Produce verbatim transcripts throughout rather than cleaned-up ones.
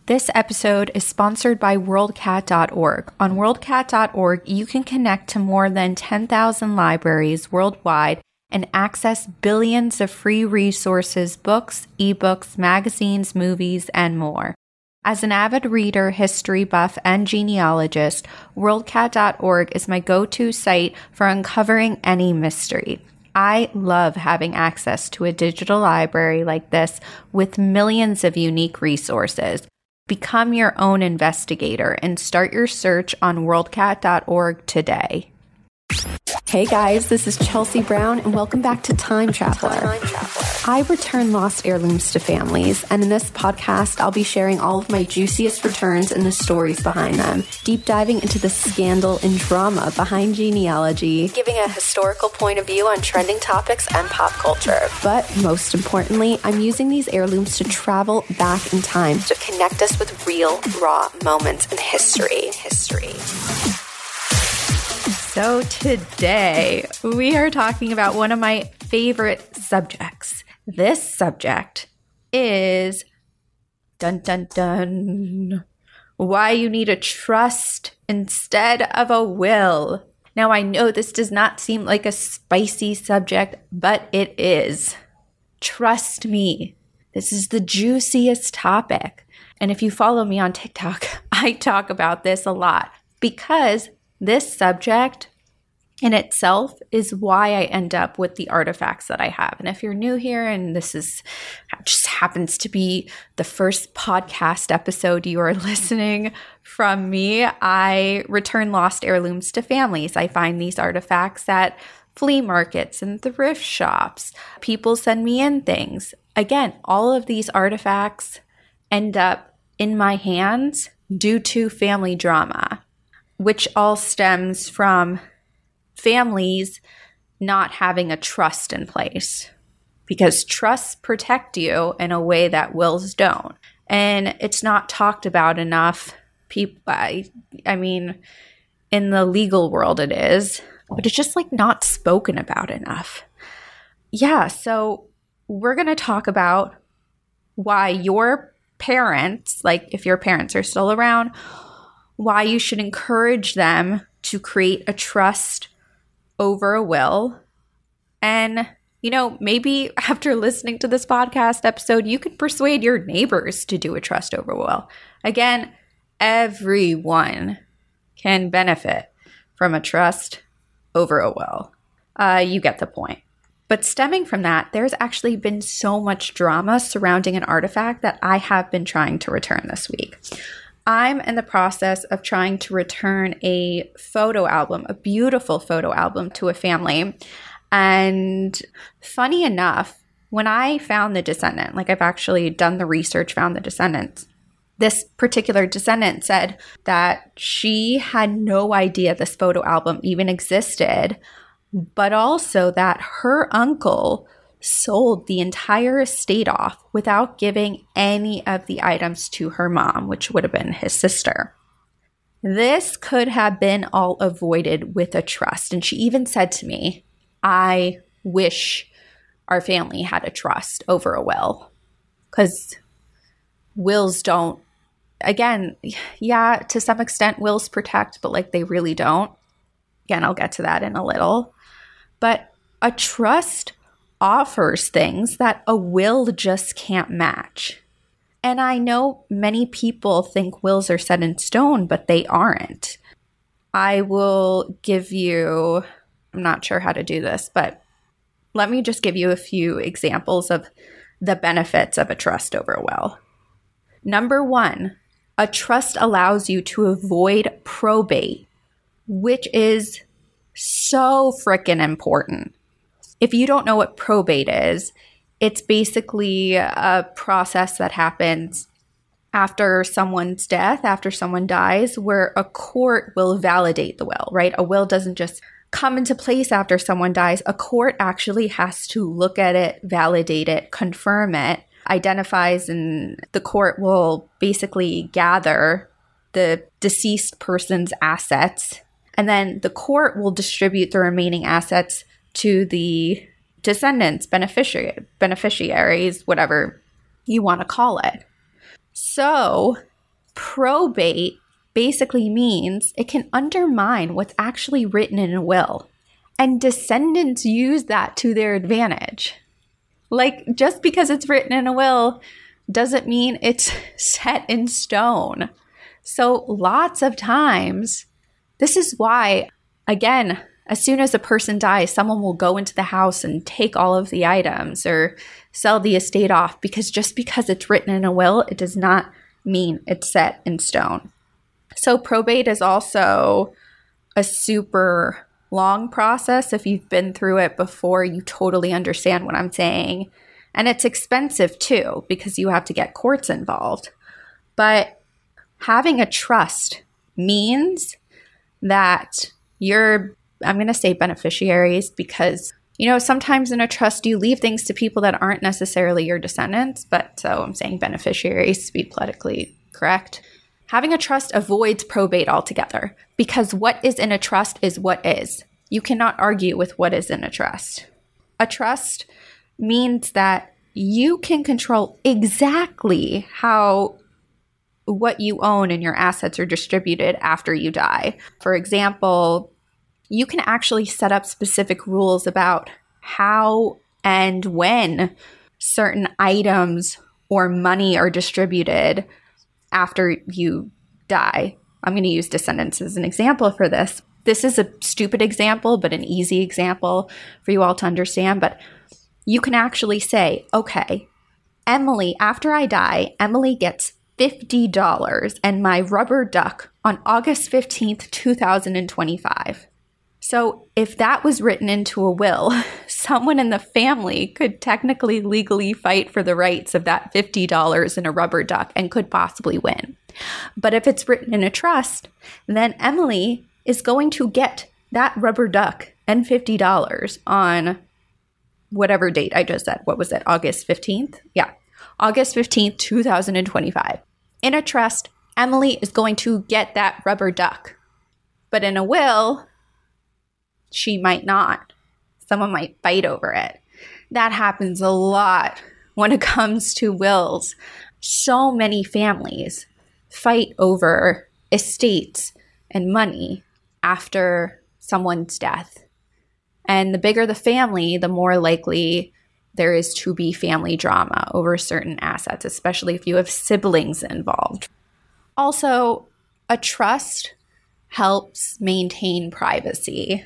This episode is sponsored by world cat dot org. On world cat dot org, you can connect to more than ten thousand libraries worldwide and access billions of free resources, books, ebooks, magazines, movies, and more. As an avid reader, history buff, and genealogist, world cat dot org is my go-to site for uncovering any mystery. I love having access to a digital library like this with millions of unique resources. Become your own investigator and start your search on world cat dot org today. Hey guys, this is Chelsea Brown and welcome back to Time Traveler. Time Traveler. I return lost heirlooms to families, and in this podcast, I'll be sharing all of my juiciest returns and the stories behind them, deep diving into the scandal and drama behind genealogy, giving a historical point of view on trending topics and pop culture. But most importantly, I'm using these heirlooms to travel back in time to connect us with real, raw moments in history. History. So today we are talking about one of my favorite subjects. This subject is dun dun dun why you need a trust instead of a will. Now I know this does not seem like a spicy subject, but it is. Trust me, this is the juiciest topic. And if you follow me on TikTok, I talk about this a lot because this subject in itself is why I end up with the artifacts that I have. And if you're new here and this is just happens to be the first podcast episode you are listening from me, I return lost heirlooms to families. I find these artifacts at flea markets and thrift shops. People send me in things. Again, all of these artifacts end up in my hands due to family drama, which all stems from families not having a trust in place, because trusts protect you in a way that wills don't. And it's not talked about enough. People, I, I mean, in the legal world it is, but it's just like not spoken about enough. Yeah, so we're going to talk about why your parents, like if your parents are still around, why you should encourage them to create a trust over a will. And, you know, maybe after listening to this podcast episode, you could persuade your neighbors to do a trust over a will. Again, everyone can benefit from a trust over a will. Uh, you get the point. But stemming from that, there's actually been so much drama surrounding an artifact that I have been trying to return this week. I'm in the process of trying to return a photo album, a beautiful photo album to a family. And funny enough, when I found the descendant, like I've actually done the research, found the descendants, this particular descendant said that she had no idea this photo album even existed, but also that her uncle sold the entire estate off without giving any of the items to her mom, which would have been his sister. This could have been all avoided with a trust. And she even said to me, I wish our family had a trust over a will, because wills don't, again, yeah, to some extent wills protect, but like they really don't. Again, I'll get to that in a little. But a trust offers things that a will just can't match. And I know many people think wills are set in stone, but they aren't. I will give you, I'm not sure how to do this, but let me just give you a few examples of the benefits of a trust over a will. Number one, a trust allows you to avoid probate, which is so freaking important. If you don't know what probate is, it's basically a process that happens after someone's death, after someone dies, where a court will validate the will, right? A will doesn't just come into place after someone dies. A court actually has to look at it, validate it, confirm it, identifies, and the court will basically gather the deceased person's assets. And then the court will distribute the remaining assets to the descendants, beneficiary, beneficiaries, whatever you want to call it. So probate basically means it can undermine what's actually written in a will. And descendants use that to their advantage. Like, just because it's written in a will doesn't mean it's set in stone. So lots of times, this is why, again, as soon as a person dies, someone will go into the house and take all of the items or sell the estate off, because just because it's written in a will, it does not mean it's set in stone. So probate is also a super long process. If you've been through it before, you totally understand what I'm saying. And it's expensive too, because you have to get courts involved. But having a trust means that you're, I'm going to say beneficiaries, because, you know, sometimes in a trust you leave things to people that aren't necessarily your descendants. But so I'm saying beneficiaries to be politically correct. Having a trust avoids probate altogether, because what is in a trust is what is. You cannot argue with what is in a trust. A trust means that you can control exactly how what you own and your assets are distributed after you die. For example, you can actually set up specific rules about how and when certain items or money are distributed after you die. I'm going to use descendants as an example for this. This is a stupid example, but an easy example for you all to understand. But you can actually say, okay, Emily, after I die, Emily gets fifty dollars and my rubber duck on August fifteenth, two thousand twenty-five. So if that was written into a will, someone in the family could technically legally fight for the rights of that fifty dollars in a rubber duck and could possibly win. But if it's written in a trust, then Emily is going to get that rubber duck and fifty dollars on whatever date I just said. What was it? August fifteenth? Yeah. August fifteenth, two thousand twenty-five. In a trust, Emily is going to get that rubber duck. But in a will, she might not. Someone might fight over it. That happens a lot when it comes to wills. So many families fight over estates and money after someone's death. And the bigger the family, the more likely there is to be family drama over certain assets, especially if you have siblings involved. Also, a trust helps maintain privacy.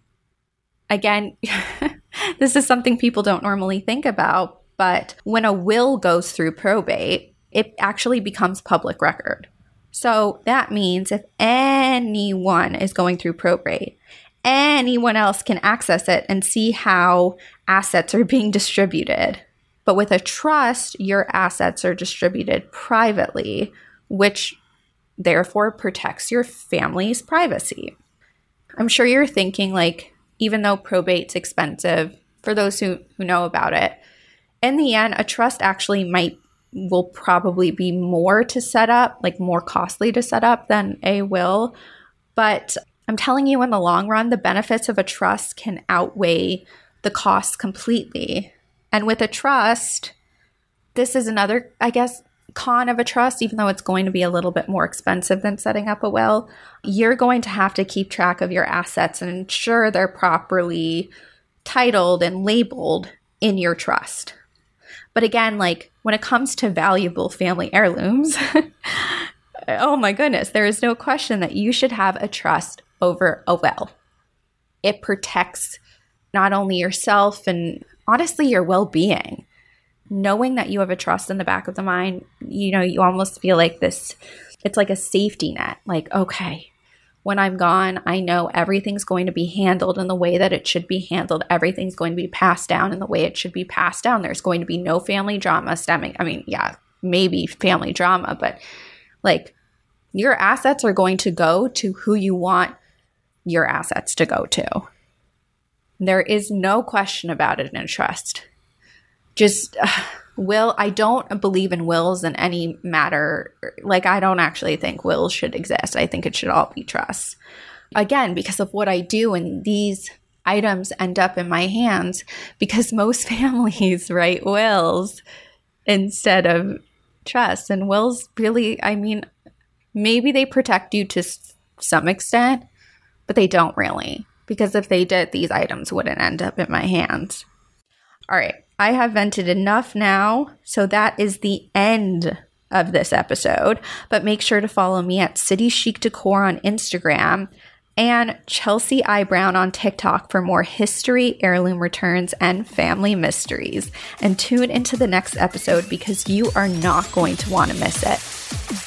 Again, this is something people don't normally think about, but when a will goes through probate, it actually becomes public record. So that means if anyone is going through probate, anyone else can access it and see how assets are being distributed. But with a trust, your assets are distributed privately, which therefore protects your family's privacy. I'm sure you're thinking, like, even though probate's expensive, for those who, who know about it, in the end, a trust actually might will probably be more to set up, like more costly to set up than a will. But I'm telling you, in the long run, the benefits of a trust can outweigh the costs completely. And with a trust, this is another, I guess, con of a trust, even though it's going to be a little bit more expensive than setting up a will. You're going to have to keep track of your assets and ensure they're properly titled and labeled in your trust. But again, like when it comes to valuable family heirlooms, oh my goodness, there is no question that you should have a trust over a will. It protects not only yourself and honestly your well-being. Knowing that you have a trust in the back of the mind, you know, you almost feel like this, it's like a safety net. Like, okay, when I'm gone, I know everything's going to be handled in the way that it should be handled. Everything's going to be passed down in the way it should be passed down. There's going to be no family drama stemming. I mean, yeah, maybe family drama, but like your assets are going to go to who you want your assets to go to. There is no question about it in a trust. Just uh, will, I don't believe in wills in any matter. Like, I don't actually think wills should exist. I think it should all be trusts. Again, because of what I do, and these items end up in my hands because most families write wills instead of trusts. And wills really, I mean, maybe they protect you to s- some extent, but they don't really. Because if they did, these items wouldn't end up in my hands. All right, I have vented enough now, so that is the end of this episode. But make sure to follow me at City Chic Decor on Instagram and Chelsea I. Brown on TikTok for more history, heirloom returns, and family mysteries. And tune into the next episode because you are not going to want to miss it.